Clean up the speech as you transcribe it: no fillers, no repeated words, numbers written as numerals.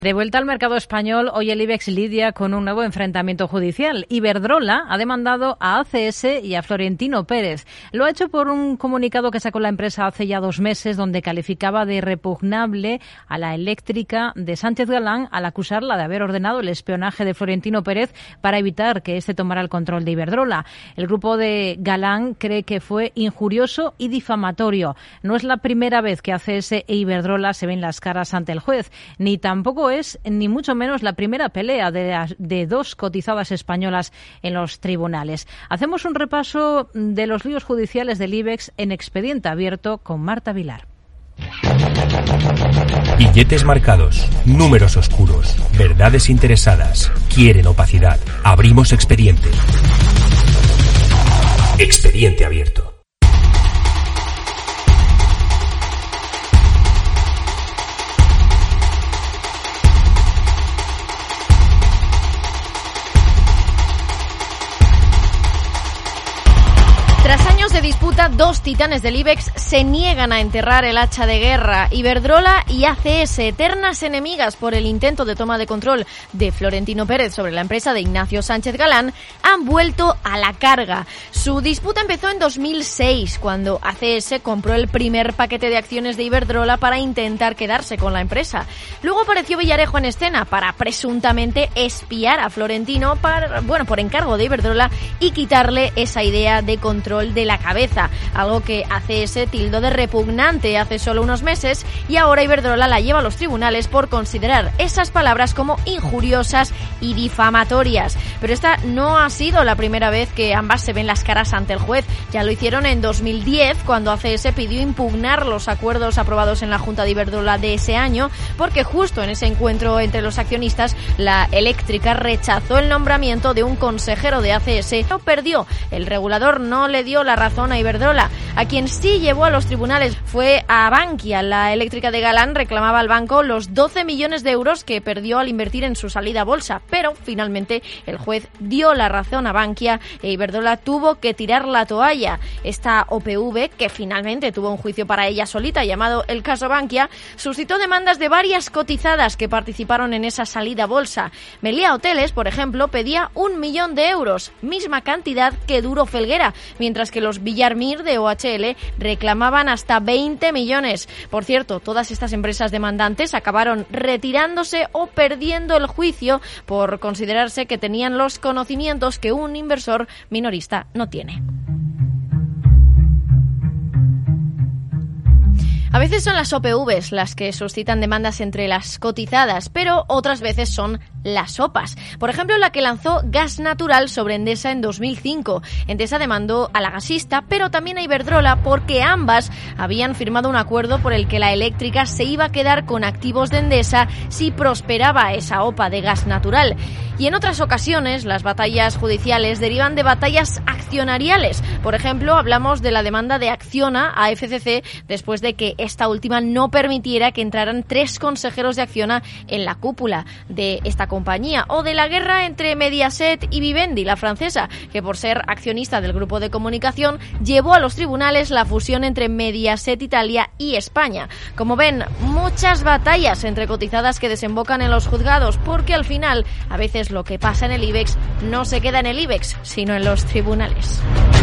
De vuelta al mercado español, hoy el IBEX lidia con un nuevo enfrentamiento judicial. Iberdrola ha demandado a ACS y a Florentino Pérez. Lo ha hecho por un comunicado que sacó la empresa hace ya 2 meses, donde calificaba de repugnable a la eléctrica de Sánchez Galán al acusarla de haber ordenado el espionaje de Florentino Pérez para evitar que éste tomara el control de Iberdrola. El grupo de Galán cree que fue injurioso y difamatorio. No es la primera vez que ACS e Iberdrola se ven las caras ante el juez, ni tampoco es ni mucho menos la primera pelea de 2 cotizadas españolas en los tribunales. Hacemos un repaso de los líos judiciales del IBEX en Expediente Abierto con Marta Vilar. Billetes marcados, números oscuros, verdades interesadas, quieren opacidad. Abrimos expediente. Expediente Abierto. Tras años de disputa, 2 titanes del IBEX se niegan a enterrar el hacha de guerra. Iberdrola y ACS, eternas enemigas por el intento de toma de control de Florentino Pérez sobre la empresa de Ignacio Sánchez Galán, han vuelto a la carga. Su disputa empezó en 2006, cuando ACS compró el primer paquete de acciones de Iberdrola para intentar quedarse con la empresa. Luego apareció Villarejo en escena para presuntamente espiar a Florentino por encargo de Iberdrola y quitarle esa idea de control de la cabeza, algo que ACS tildó de repugnante hace solo unos meses, y ahora Iberdrola la lleva a los tribunales por considerar esas palabras como injuriosas y difamatorias. Pero esta no ha sido la primera vez que ambas se ven las caras ante el juez. Ya lo hicieron en 2010, cuando ACS pidió impugnar los acuerdos aprobados en la Junta de Iberdrola de ese año, porque justo en ese encuentro entre los accionistas, la eléctrica rechazó el nombramiento de un consejero de ACS. No perdió, el regulador no le dio la razón a Iberdrola. A quien sí llevó a los tribunales fue a Bankia. La eléctrica de Galán reclamaba al banco los 12 millones de euros que perdió al invertir en su salida a bolsa, pero finalmente el juez dio la razón a Bankia e Iberdrola tuvo que tirar la toalla. Esta OPV, que finalmente tuvo un juicio para ella solita llamado el caso Bankia, suscitó demandas de varias cotizadas que participaron en esa salida a bolsa. Meliá Hoteles, por ejemplo, pedía 1 millón de euros, misma cantidad que Duro Felguera, mientras que los Villarmir de OHL reclamaban hasta 20 millones. Por cierto, todas estas empresas demandantes acabaron retirándose o perdiendo el juicio por considerarse que tenían los conocimientos que un inversor minorista no tiene. A veces son las OPVs las que suscitan demandas entre las cotizadas, pero otras veces son las OPAs. Por ejemplo, la que lanzó Gas Natural sobre Endesa en 2005. Endesa demandó a la gasista, pero también a Iberdrola, porque ambas habían firmado un acuerdo por el que la eléctrica se iba a quedar con activos de Endesa si prosperaba esa OPA de Gas Natural. Y en otras ocasiones, las batallas judiciales derivan de batallas accionariales. Por ejemplo, hablamos de la demanda de Acciona a FCC después de que esta última no permitiera que entraran 3 consejeros de Acciona en la cúpula de esta compañía, o de la guerra entre Mediaset y Vivendi, la francesa, que por ser accionista del grupo de comunicación llevó a los tribunales la fusión entre Mediaset Italia y España. Como ven, muchas batallas entre cotizadas que desembocan en los juzgados, porque al final a veces lo que pasa en el IBEX no se queda en el IBEX, sino en los tribunales.